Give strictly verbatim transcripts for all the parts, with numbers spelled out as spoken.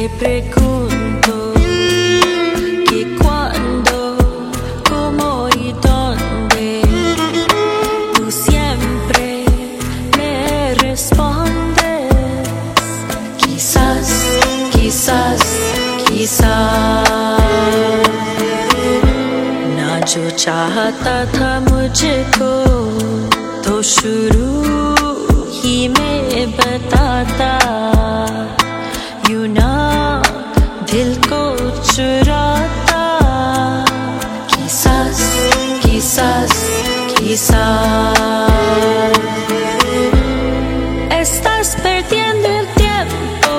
Te pregunto que cuándo, cómo y dónde, tú siempre me respondes. Quizás, quizás, quizás ना जो चाहता था मुझको तो शुरू ही में बताता, यूं ना दिल को चुराता. Quizás, quizás, quizás estás perdiendo el tiempo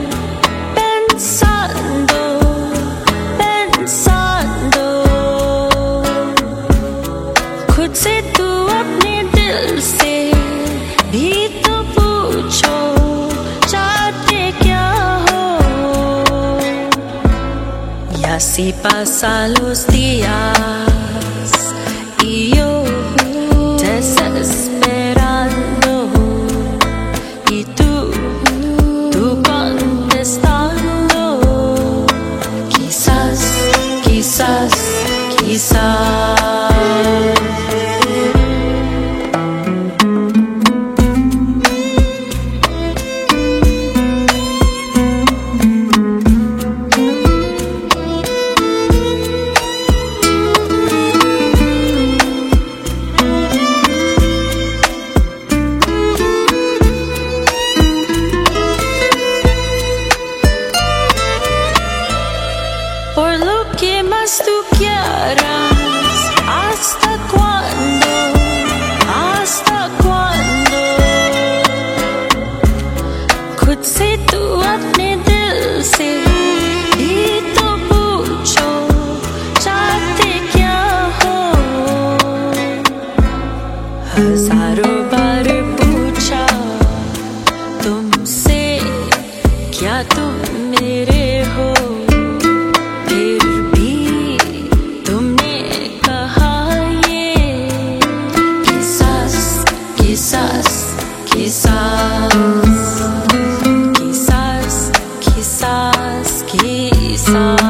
pensando, pensando. खुद से तू अपने दिल से भी तो पूछो, चाहते क्या हो. Y así pasan los días y yo desesperando y tú, tú contestando. Quizás, quizás, quizás por lo que más tú quieras. ¿Hasta cuándo? ¿Hasta cuándo? खुद से तू अपने दिल से भी तो पूछो, चाहते क्या हो. हजारों बार पूछा तुमसे, क्या तुम मेरे हो. Quizás, quizás, quizás, quizás, quizás.